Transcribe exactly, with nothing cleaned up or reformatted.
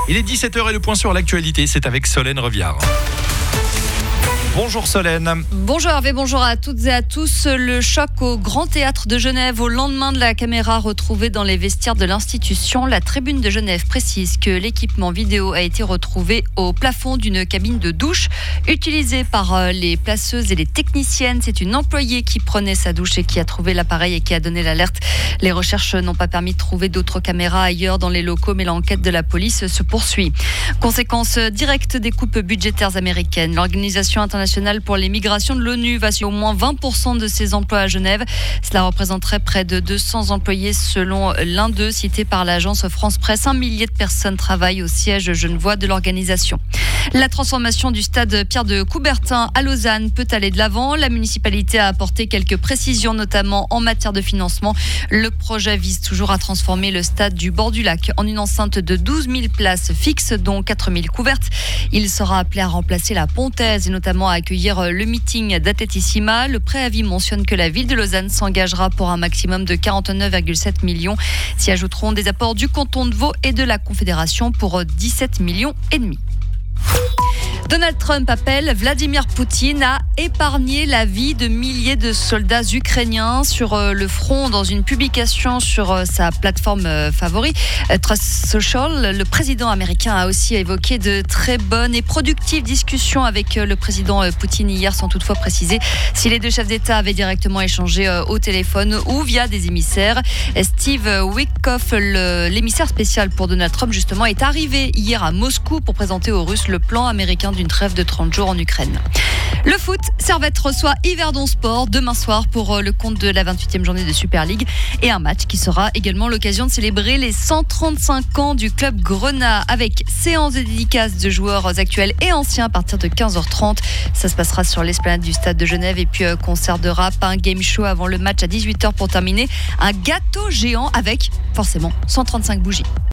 Il est dix-sept heures et le point sur l'actualité, c'est avec Solène Reviard. Bonjour Solène. Bonjour Hervé, bonjour à toutes et à tous. Le choc au Grand Théâtre de Genève au lendemain de la caméra retrouvée dans les vestiaires de l'institution. La Tribune de Genève précise que l'équipement vidéo a été retrouvé au plafond d'une cabine de douche utilisée par les placeuses et les techniciennes. C'est une employée qui prenait sa douche et qui a trouvé l'appareil et qui a donné l'alerte. Les recherches n'ont pas permis de trouver d'autres caméras ailleurs dans les locaux, mais l'enquête de la police se poursuit. Conséquence directe des coupes budgétaires américaines. L'Organisation internationale pour les migrations de l'ONU va sur au moins vingt pour cent de ses emplois à Genève. Cela représenterait près de deux cents employés selon l'un d'eux, cité par l'agence France Presse. Un millier de personnes travaillent au siège genevois de l'organisation. La transformation du stade Pierre de Coubertin à Lausanne peut aller de l'avant. La municipalité a apporté quelques précisions, notamment en matière de financement. Le projet vise toujours à transformer le stade du bord du lac en une enceinte de douze mille places fixes, dont quatre mille couvertes. Il sera appelé à remplacer la Pontaise et notamment à accueillir le meeting d'Athlétissima. Le préavis mentionne que la ville de Lausanne s'engagera pour un maximum de quarante-neuf virgule sept millions. S'y ajouteront des apports du canton de Vaud et de la Confédération pour dix-sept millions et demi. Donald Trump appelle Vladimir Poutine à épargner la vie de milliers de soldats ukrainiens sur le front. Dans une publication sur sa plateforme favorite, Truth Social, le président américain a aussi évoqué de très bonnes et productives discussions avec le président Poutine hier, sans toutefois préciser si les deux chefs d'État avaient directement échangé au téléphone ou via des émissaires. Steve Witkoff, l'émissaire spécial pour Donald Trump, justement, est arrivé hier à Moscou pour présenter aux Russes le plan américain d'une trêve de trente jours en Ukraine. Le foot, Servette reçoit Yverdon Sport demain soir pour le compte de la vingt-huitième journée de Super League et un match qui sera également l'occasion de célébrer les cent trente-cinq ans du club Grenat avec séance de dédicaces de joueurs actuels et anciens à partir de quinze heures trente. Ça se passera sur l'esplanade du stade de Genève et puis concert de rap, un game show avant le match à dix-huit heures pour terminer. Un gâteau géant avec forcément cent trente-cinq bougies.